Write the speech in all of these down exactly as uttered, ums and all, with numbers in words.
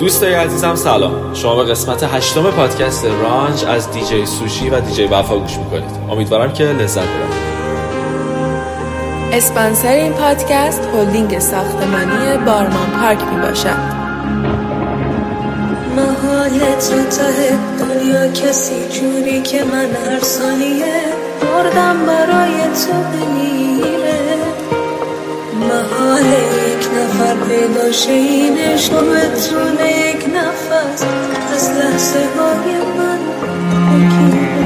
دوستای عزیزم سلام. شما به قسمت هشتم پادکست رانج از دیجی سوشی و دیجی وفا گوش میکنید. امیدوارم که لذت ببرید. اسپانسر این پادکست هلدینگ ساختمانی بارمان پارک می باشد. محال تو ته دنیا کسی جوری که من هر ثانیه بردم برای تو بمیره. محال یک نفر پیدا شه این عشق بتونه یک نفس از لحظه های من بگیره.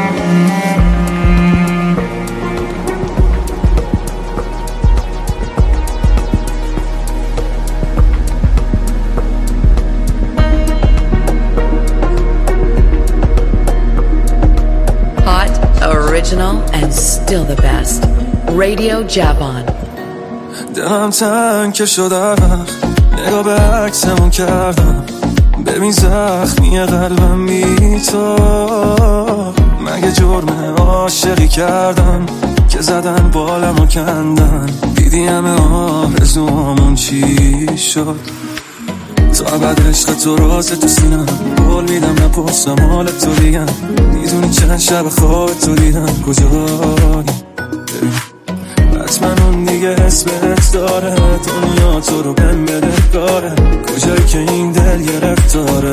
Original and still the best. Radio Javan. دلم تنگ که شد وقت نگاه به عکسمون کردم، ببین زخمی قلبم بی تو. مگه جرمه عاشقی کردم که زدن بالمو کندن، دیدی همه آرزوامون چی شد. تا ابد عشق تو راز تو سینم، قول میدم نپرسم حال تو دیگم. میدونی چند شب خواب تو دیدم کجایی، حتما اون دیگه اسمت داره. دنیا تو رو بهم بده داره، کجایی که این دل گرفتاره.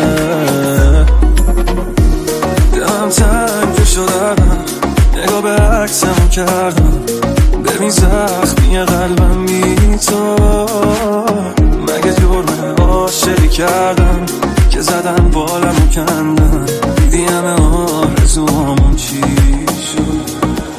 دلم تنگ شده نگاه به عکسمو کردم، ببین زخمی قلبم بی تو. مگه جرمه عاشقی کردم که زدن بالمو کندن، دیدی همه آرزوامون چی شد.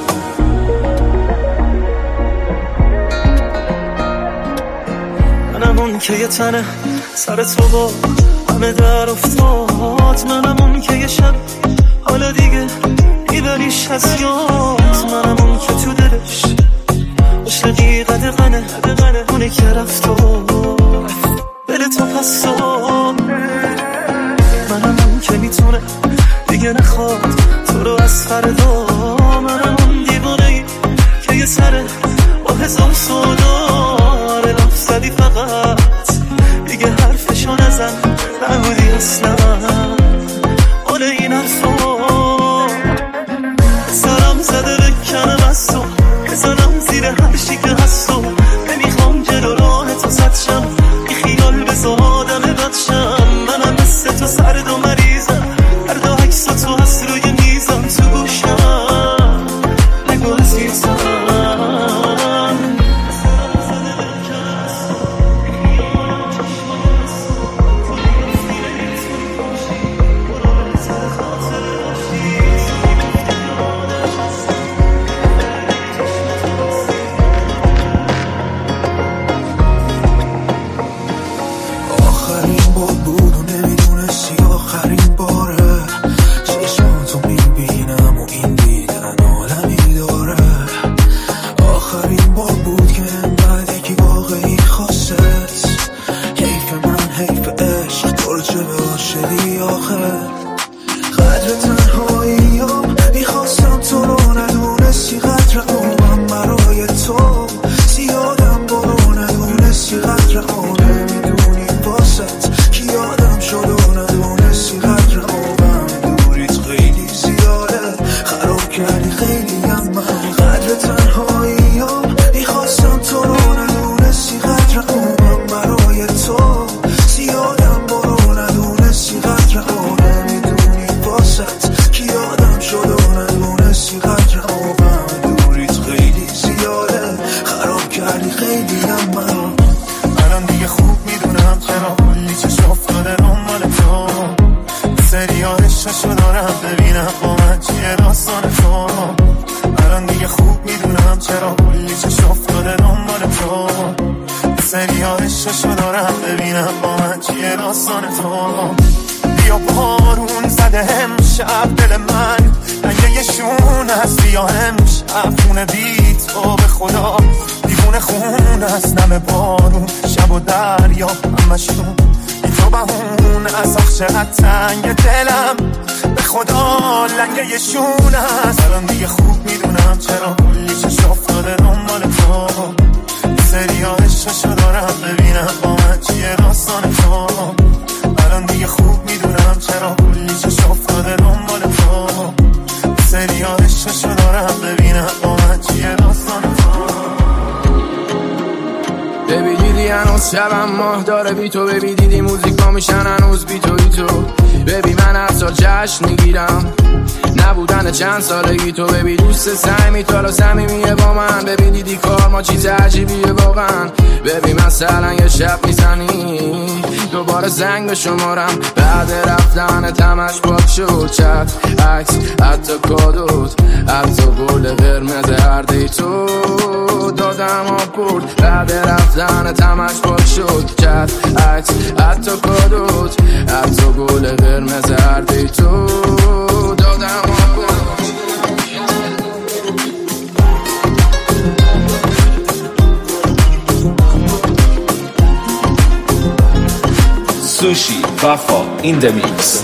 منم اون که یه تنه سر تو با همه در افتاد. منم اون که یه شب حالا دیگه میبریش از یاد. منم اون که تو دلش عشقی قدقنه اونی که رفت و دل تو پس داد. منم اون که میتونه دیگه نخواد تو رو از فردا. منم اون دیوانه‌ای که یه سره با هزار سوداره لف زدی فقط دیگه حرفشو نزن، نبودی اصلا حال این حرفا. سرم زده بکنم از تو، بزنم زیر هر چی که هست و نمیخوام جلو راه تو زد شم، بی خیال بذار آدم بد شم. منم مثل تو سرد و مریضم، هر دو عکس تو هست روی میزم تو گوشم، نگو عزیزم. سری ها عشقشو دارم ببینم با من چیه داستان تو. ببی دیدی هنوز شبم ماه داره بی تو، ببی دیدی موزیکا میشن هنوز بی تو بی تو. ببی من هر سال جشن میگیرم نبودن چند سالگی تو، ببی دوست سعی تو صمیمیه با من، ببی دیدی کار ما چیز عجیبیه واقعا. ببی مثلا یه شب میزنی دوباره زنگ به شمارم، بعد رفتن تمش پاک شد چت عکس حتی کادوت حتی گل قرمز هر دی تو دادم آب برد، بعد رفتن تمش پاک شد چت عکس حتی کادوت حتی گل قرمز هر دی تو دادم آب برد. سوشی وفا این د میکس.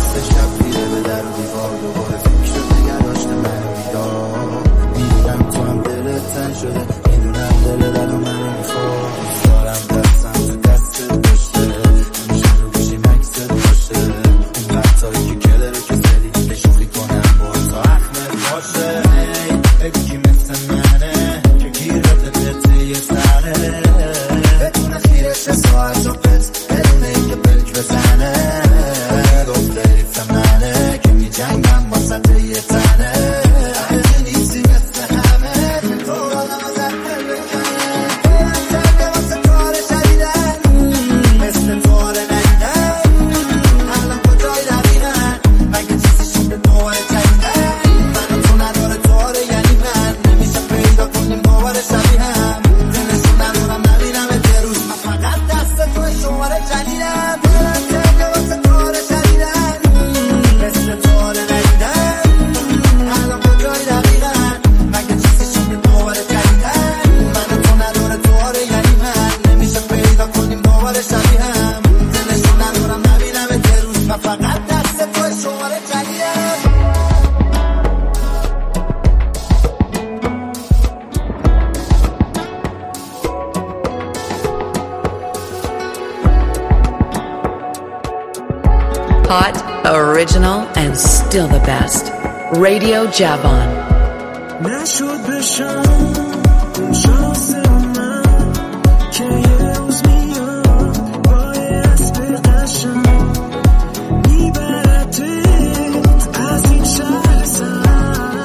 Hot, original, and still the best. Radio Javon. نشد بشم شانس من که یه روز میاد با یه اسب قشنگ میبردت از این شهر سر.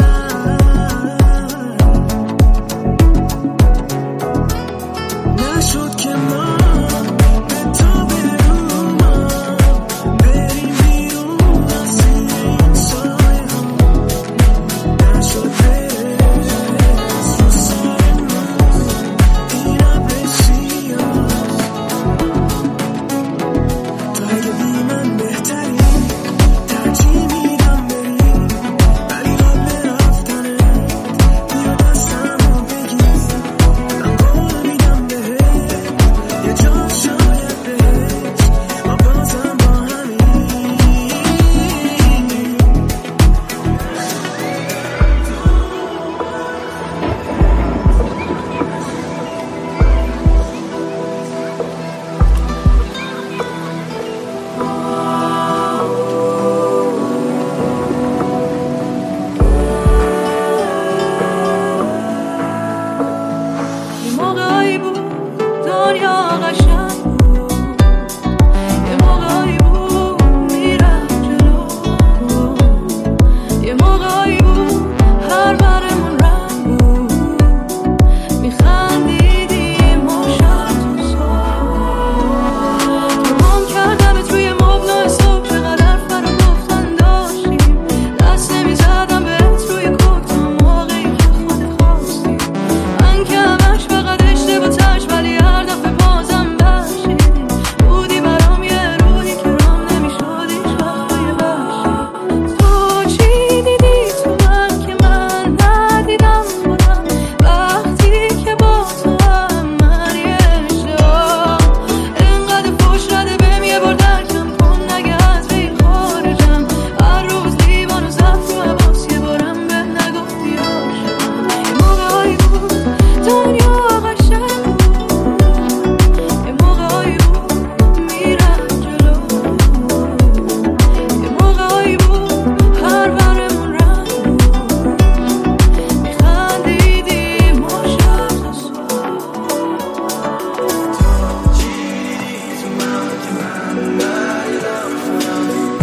نشد که ما به تو برون بریم بیرون از این سایه ها. نشد برس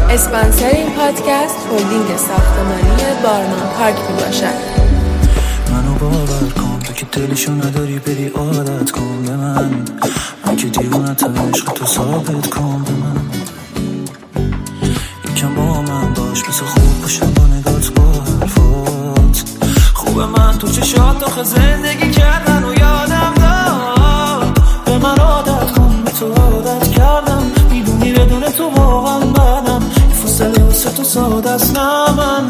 اسپانسر این پادکست هلدینگ ساختمانی بارمان پارک می باشد. منو باور کن تو که دلشو نداری بری عادت کن به من، من که دیوونتم عشق تو ثابت کن به من. یکم با من باش بسه خوب باشم با نگات با حرفات. خوبه من تو چشات آخه زندگی کردن و یادم داد. به من عادت کن به تو عادت کردم، میدونی بدون تو واقعا بدم. فاصله واسه تو ساده است نه من.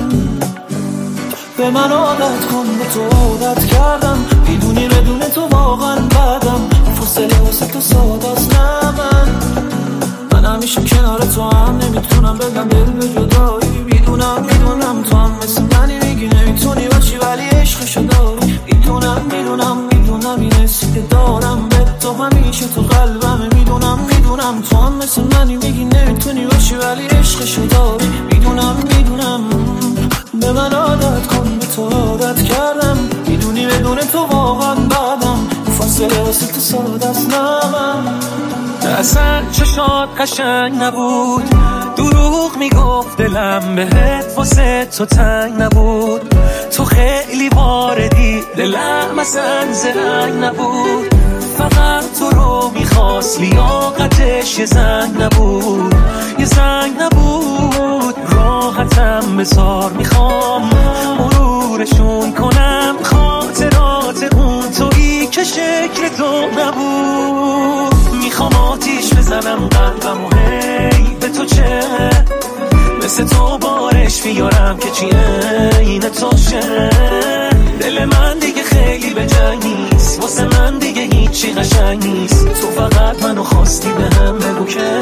به من عادت کن به تو عادت کردم، میدونی بدون تو واقعا بدم. فاصله واسه تو ساده است نه من. من همیشه کنار تو هم نمیتونم بگم دل به جدایی. میدونم میدونم تو هم مثل منی میگی نمیتونی باشی ولی عشقشو داری. میدونم میدونم میدونم این حسی که دارم به تو همیشه تو قلبمه. میدونم میدونم تو هم مثل منی میگی نمیتونی باشی ولی عشقشو داری. میدونم میدونم به من عادت کن به تو عادت کردم، میدونی بدون تو واقعا بدم. فاصله واسه تو ساده است نه من. اصلا چشات قشنگ نبود، دروغ میگفت دلم بهت واسه تو تنگ نبود. تو خیلی واردی دلم اصلا زرنگ نبود. فقط تو رو میخواست لیاقتش یه زنگ نبود، یه زنگ نبود. راحتم بذار میخوام مرورشون کنم خاطرات اون تویی که شکل تو نبود. میخوام آتیش بزنم قلبم و هی به تو چه مثل تو بارش بیارم که چی این تو شه. دل من دیگه خیلی به جنگ نیست، واسه من دیگه هیچی قشنگ نیست. تو فقط منو خواستی به هم بگو که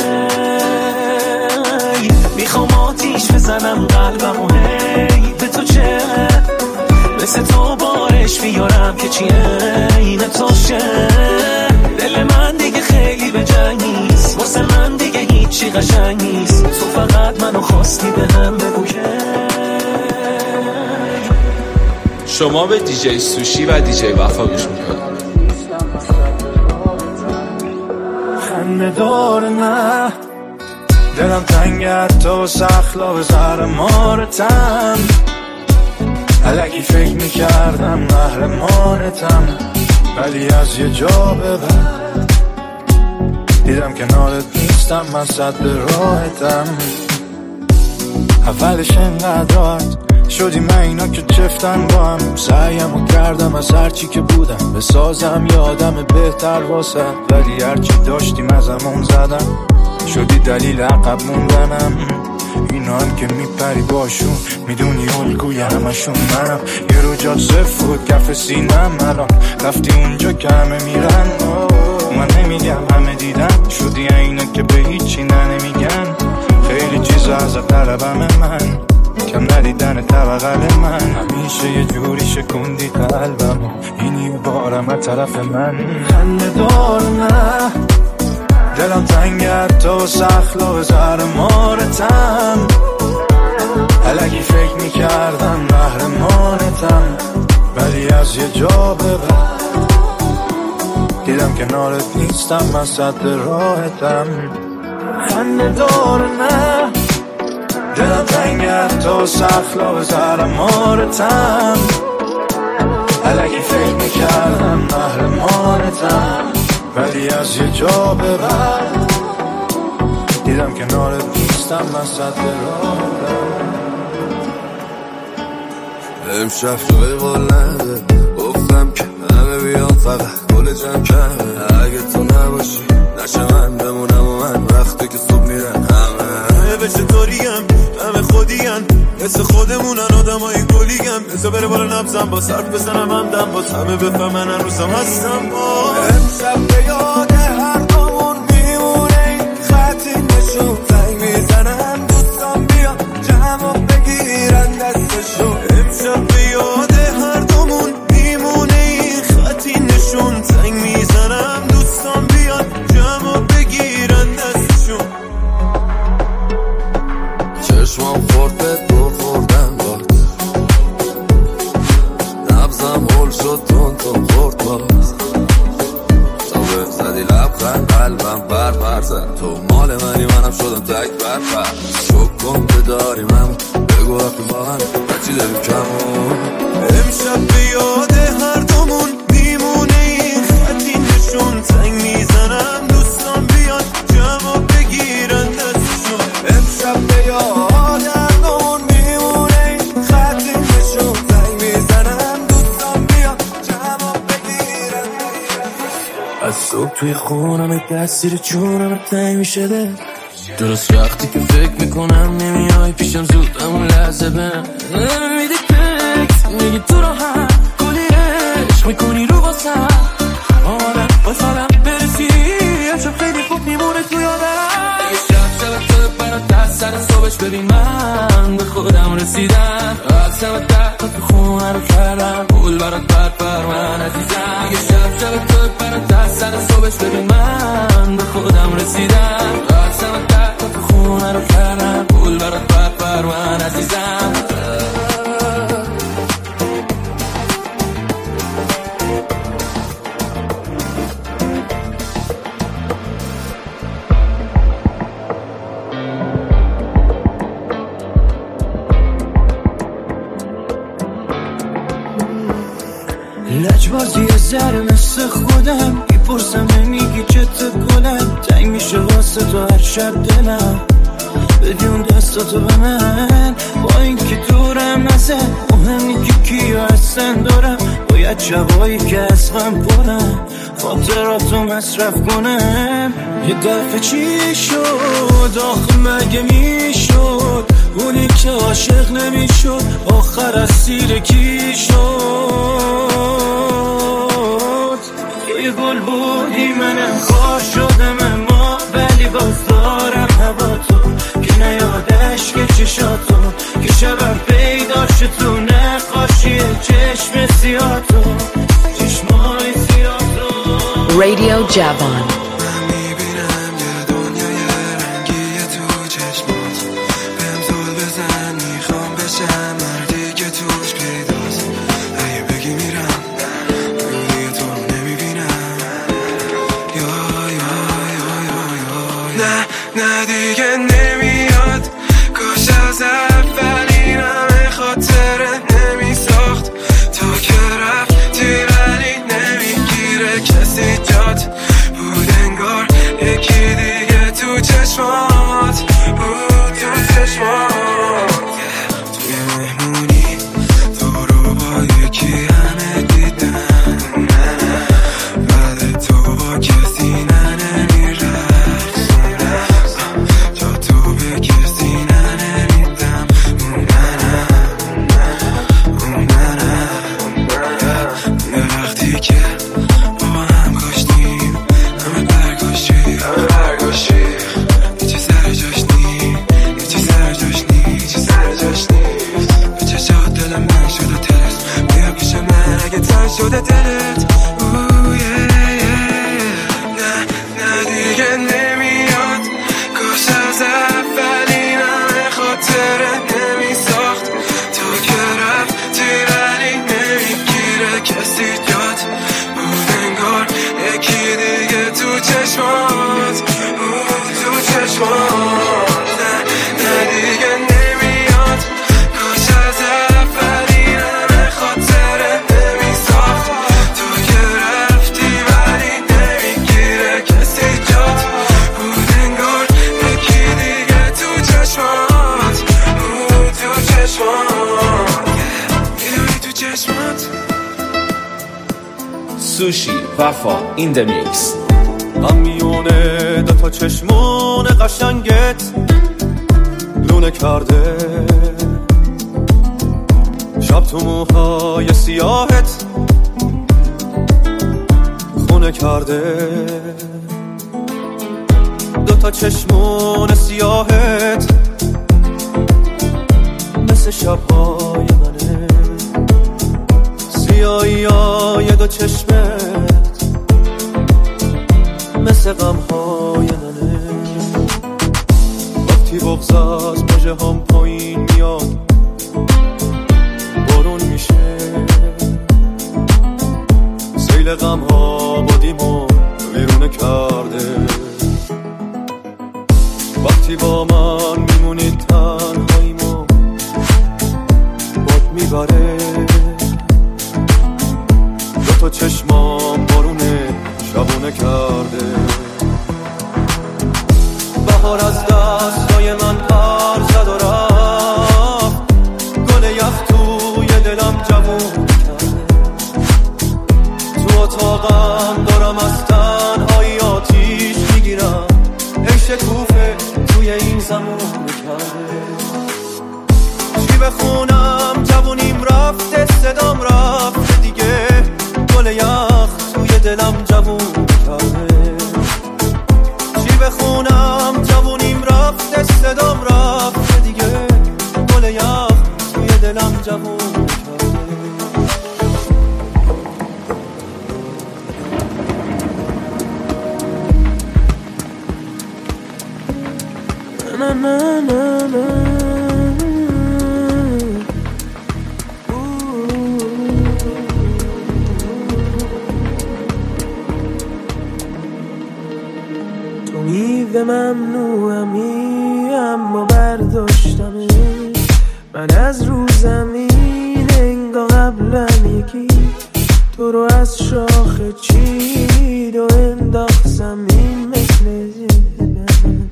میخوام آتیش بزنم قلبم و هی به تو چه مثل تو بارش بیارم که چی این تو شه. دل من دیگه خیلی به جنگ نیست، واسه من دیگه هیچی قشنگ نیست. تو فقط منو خواستی به هم بگو که. شما به دیجی سوشی و دیجی وفا گوش میکنید. خنده دار نه دلم تنگت تو سخلا به زهر مارتم. الکی فکر میکردم قهرمانتم ولی از یه جا به بعد دیدم کنارت نیستم، من صد راحتم. اولش انقدر راحت شدیم اینا که چفتن با هم. سعیمو کردم از هرچی که بودم بسازم یادم بهتر واسه، ولی هرچی داشتیم ازمون زدم. شدی دلیل عقب موندنم. اینا هم که میپری باشون میدونی الگوی همشون منم. یه رو جا صفر بود کف سینم، الان رفتی اونجا که همه میرن. من نمیگم همه دیدن، شدی اینا که به هیچی نه نمیگن. خیلی چیزا از طلبم من، کم ندیدن طبقل من. همیشه یه جوری شکندی قلبم، اینی بارم از طرف من. خنده دار نه دلم تنگت تو سخلا به زهر مارتم. الکی فکر میکردم قهرمانتم ولی از یه جا به بعد دیدم کنارت نیستم، من صد راحتم. خنده دار نه دلم تنگت تو سخلا به زهر مارتم. الکی فکر میکردم قهرمانتم ولی از یه جا به بعد دیدم کنارت نیستم، من صد راحتم. امشب توی قول نده گفتم که همه بیان فقط گل جمع کنه. اگه تو نباشی نشه من بمونم و من وقتی که صبح میرن همه همه به چطوریم همه خودیم مثل خودمونن آدم های گلیم. مثل بره بالا نبزم با صرف بزنم هم دم باز همه بفهمن هنوزم هستم. با امشب به یاد هر دومون میمونه این خطی نشون زنگ میزنم دوستان بیا جمع بگیرن دستشون. امشب به یاد هر دومون میمونه این خطی نشون زنگ میزنم دوستان بیان جمع بگیرن دستشون. چشمام خورد به تو خوردم باد نبزم هول شد تون تون خورد باز تا بزن زدی لبخند قلبم پر پر زد. تو مال منی منم شدم تک بر پر. شک کن که داریم هم بگو وقتی با هم بچی داریم کمون. امشب به یاد هر دومون میمونه این خطی نشون. زنگ میزنم دوستان بیان جمع بگیرن دستشون. امشب به یاد هر دومون میمونه این خطی نشون. زنگ میزنم دوستان بیان جمع بگیرن. از صبح توی خونم دستیر چونم تنگ میشه ده. درست وقتی که فکر میکنم نمیای پیشم زود همون لحظه بهم میدی تکست میگی تو رو هم کلی عشق میکنی رو واسم. آمدم واسالم برسی امشب خیلی خوب میمونه تو یادم. یه شب شب تو برات دست سر صبحش ببین من به خودم رسیدم. اصلا درد تو خونه رو کردم پول برات پر پر من عزیزم. یه شب شب تو برات دست سر صبحش ببین من به خودم رسیدم. اصلا درد تو خونه رو کردم پول برات پر پر من عزیزم. لجبازی زر مثل خودم میپرسم نمیگی چته گلم. تنگ میشه واسه تو هر شب دلم بدی اون دستاتو به من. با این که دورم نزد مهمی که کیو هستن دارم. باید شبایی که از غم پرم خاطراتو مصرف کنم. یه دفعه چی شد آخه مگه میشد اونی که عاشق نمیشد آخر اسیر کی شد. یه گل بودی منم خار شدم اما ولی باز دارم هوا تو که نیادش که چشاتو که شبم پیدا شد تو نقاشی چشم سیاه تو چشمای سیاه تو. Radio Javon. نه دیگه نمیاد کاش از اولین همه خاطره نمی ساخت. تو که رفتی ولی نمیگیره کسی جات بود انگار یکی دیگه تو چشمات بود تو چشمات. توی مهمونی تو رو با یکی همه دیدن بعد تو با کسی ننمیره. شده دلت اوه نه نه دیگه نمیاد کاش از اولین همه خاطره نمی ساخت. تو که رفتی ولی نمیگیره کسی جات بود انگار یکی دیگه تو چشمات بود تو چشمات. نه نه دیگه نمیاد کاش از اولین همه خاطره نمی ساخت. تو که رفتی ولی نمیگیره کسی جات بود انگار یکی دیگه تو چشمات بود تو چشمات. میدونی تو چشمات. سوشی وفا این دمیکس. من میونه دوتا چشمون قشنگت لونه کرده شب تو موهای سیاهت خونه کرده. دوتا چشمون سیاهت مثل شبهای منه. سیاهی های دو چشمت مثل غمهای منه. وقتی بغض از مژه هم پایین میاد بارون میشه. سیل غمها بادیمو بیرونه کرده. وقتی با من میمونی تنهاییمو باد میبره، دو تا چشمام بارونه شبونه کرده. بهار از دستای من پر زد و رفت، گل یخ توی دلم جوون کرده. تو اتاقم دارم از تنهایی آتیش میگیرم، ای شکوفه توی این زمون کرده. چی بخونم جوونیم رفته، صدام رفته دیگه، گل یخ توی دلم جوون کرده. چی بخونم جوونیم رفته، صدام رفته دیگه، گل یخ توی دلم جوون کرده. Na na na na. تو میوه ممنوعمی اما برداشتمه، من از رو زمین انگار قبلم یکی تو رو از شاخه چید و انداخت زمین مثل زیدن.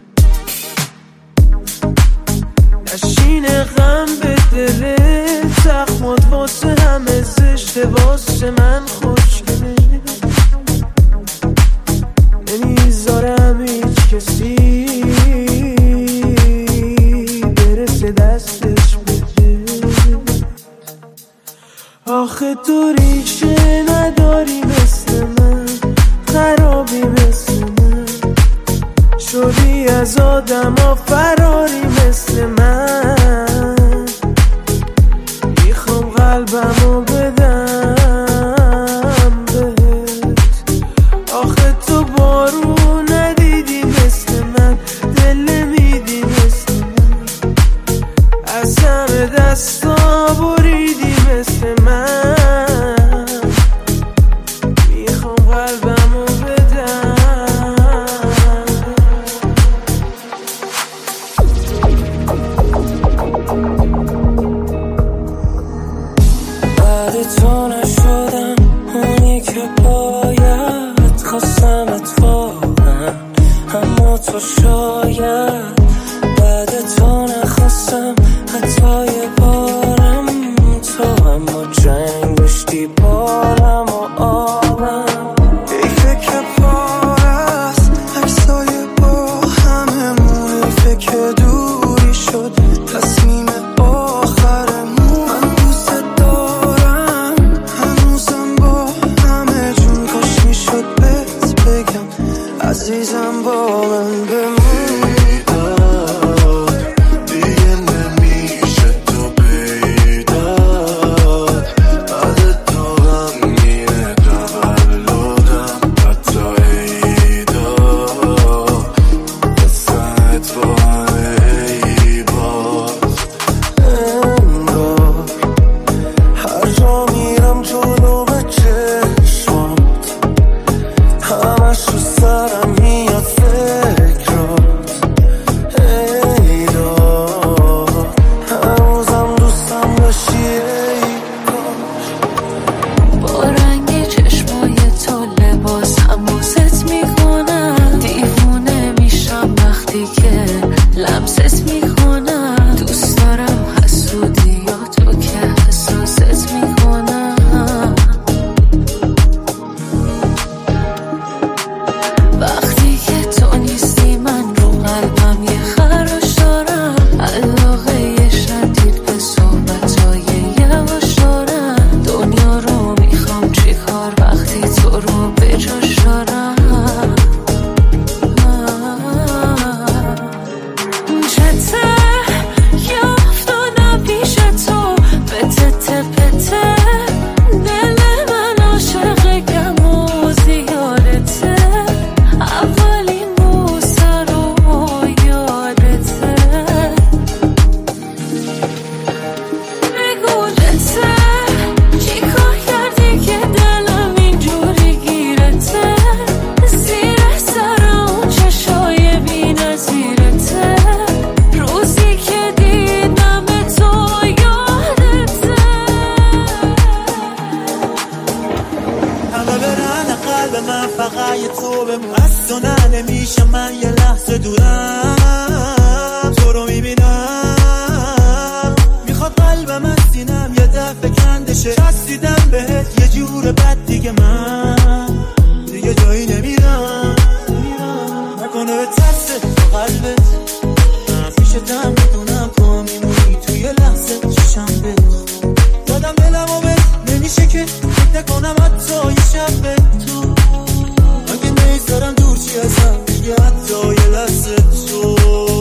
نشین غم به دل زخمات واسه همه زشته، واسه من خوشگله. نمیذارم هیچ کسی برسه دستش بده. آخه تو ریشه نداری مثل من، خرابی مثل من، شدی از آدم ها فراری مثل من. میخوام قلبمو بدم بهت، آخه تو بارون ندیدی مثل من، دل نمیدی مثل من، از همه دستا بریدی مثل من. میخوام قلبمو بدم. بعد تو نشدم اونی که باید، خواستم اتفاقا اما تو شاید. بعد تو نخواستم حتی یه بارم، تو اما جنگ داشتی بارم و آبم. حیفه که پارست عکسای با هممون، حیفه که دوری شد تصمیم آخرمون. من دوست دارم هنوزم با همه جون، کاش میشد بهت بگم عزیزم با من بمون. همش رو سرم میاد فکرات، نمیشه من یه لحظه دورم تو رو میبینم میخواد قلبم از سینم یه دفعه کندشه چسبیدم بهت یه جور بد دیگه من دیگه جایی نمیرم نکنه به ترسه تو قلبت پیشتم میدونم تو میمونی توی لحظه چشم بهت دادم دلمو بهت نمیشه که فکر نکنم حتی یه شب به تو اگه نیزارم دور چی ازم دیگه حتی یه لحظه تو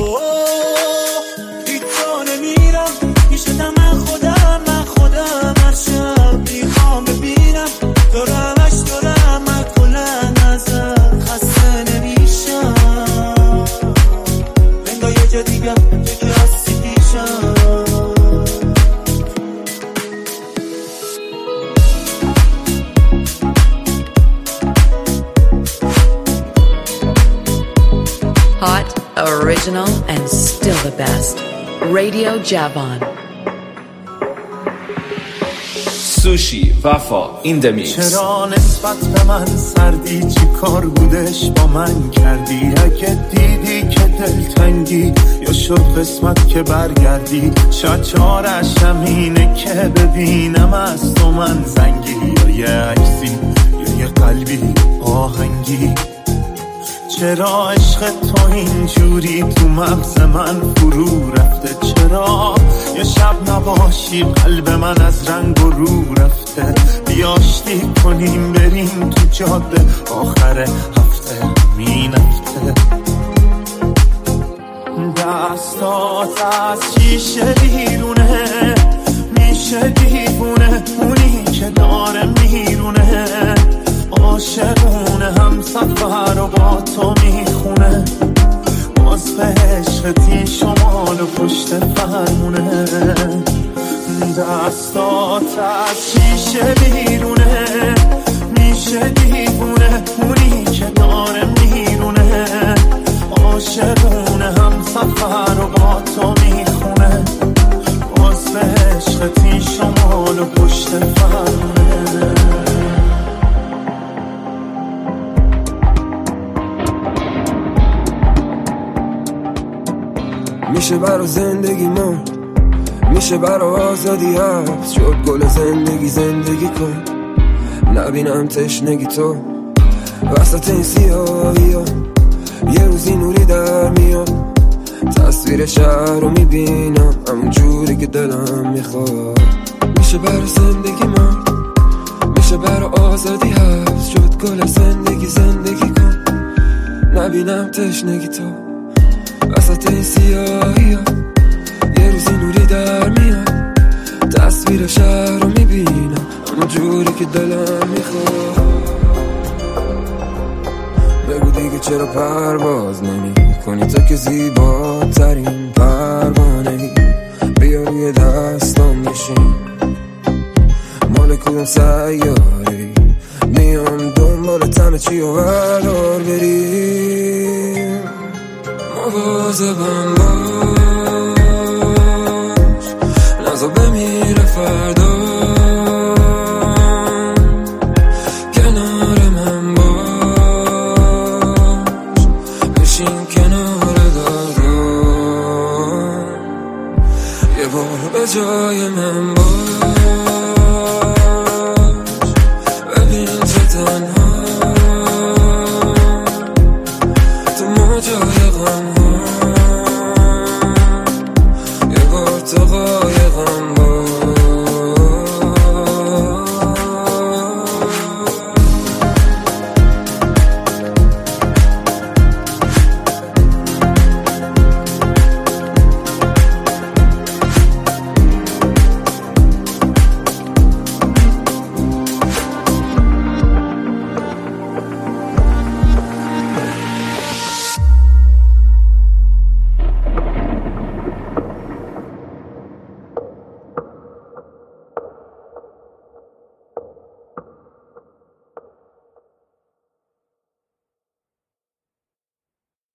هیچ جا نمیرم پیشتم من خودم من خودم هر شب میخوام ببینم دارم اش دارم من کلن ازم خسته نمیشم بنگاه یه جا دیگه تو که هستی پیشم Hot, original, and still the best. Radio Javon. سوشی وفا این دمیکس. چرا نسبت به من سردی چی کار بودش با من کردی اگه دیدی که دلتنگی یا شد قسمت که برگردی شاید چارش همینه که ببینم از تو من زنگی یا یه عکسی یا یه قلبی آهنگی چرا عشق تو اینجوری تو مغز من فرو رفته چرا یه شب نباشی قلب من از رنگ و رو رفته بیاشتی کنیم بریم تو جاده آخر هفته همین هفته دستات از شیشه بیرونه میشه دیوونه اونی که داره میرونه عاشقونه هم سفر و با تو میخونه باز به عشقتی شمال و پشت فرمونه دستات از شیشه بیرونه میشه دیوونه اونی که داره میرونه عاشقونه هم سفر و با تو میخونه باز به عشقتی شمال و پشت فرمونه میشه برا زندگی ما میشه برا آزادی حبس شد گل زندگی زندگی کن نبینم تشنگی تو وسط این سیاهی ها یه روزی نوری در میاد تصویر شهر رو میبینم همون جوری که دلم میخواد میشه برا زندگی ما میشه برا آزادی حبس شد گل زندگی زندگی کن نبینم تشنگی تو وسط این سیاهی ها یه روزی نوری در میاد تصویر شهر رو میبینم همون جوری که دلم میخواد بگو دیگه چرا پرواز نمی کنی تو که زیباترین پروانه‌ای بیا روی دستام بشین مال کدوم سیاره‌ای میام دنبالت همه چی و بردار بریم مواظبم باش نزا بمیره فردا کنار من باش بشین کنار دارم یه بار به جای من باش ببین چه تنها تو ماجای غم